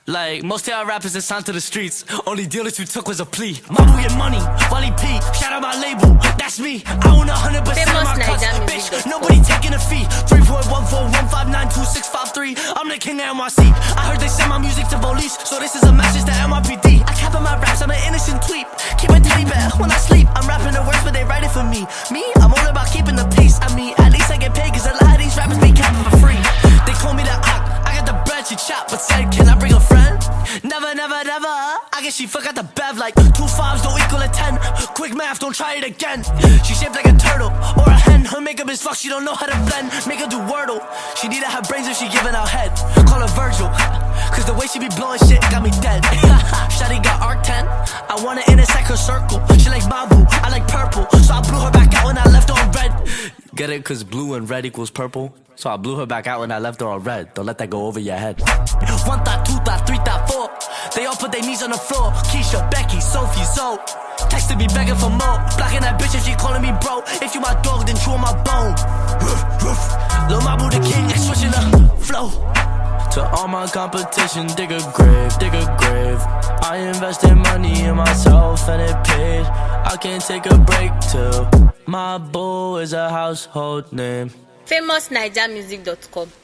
Like, most of our rappers that signed to the streets, only deal that you took was a plea. Mabu get money, Wally P, shout out my label, that's me. I own 100% of my cuts, bitch, nobody taking a fee. 3.14159263, I'm the king of NYC. I heard they send my music to police, so this is a message to NYPD. I cap in my raps, I'm an innocent tweep. Keep a teddy bear when I sleep. I'm rapping the words, but they write it for me. Me, I'm all about keeping the peace. I mean, at least I get paid, cause a lot of these rappers be capping for free. They call me the Ock, I got the bread, she chop, but said, can I bring a friend? Never, never, never. I guess she forgot the bev, like 2 5s don't equal a 10. Quick math, don't try it again. She shaped like a turtle or a hen. Her makeup is fucked, she don't know how to blend. Make her do Wordle. She need to have brains if she giving out head. Call her Virgil, cause the way she be blowing shit got me dead. Shawty got arc 10. I wanna intersect her circle. She like Mabu, I like purple, so I blew her back out when I left on red. Get it? Cause blue and red equals purple. So I blew her back out when I left her on red. Don't let that go over your head. 1 thought, 2 thought, 3 thought, 4. They all put their knees on the floor. Keisha, Becky, Sophie, Zoe. Texted me begging for more. Blocking that bitch if she calling me bro. If you my dog, then chew on my bone. Lil Mabu the king, switching the flow. To all my competition, dig a grave, dig a grave. I invested money in myself and it paid. I can't take a break till my boo is a household name. famousnigermusic.com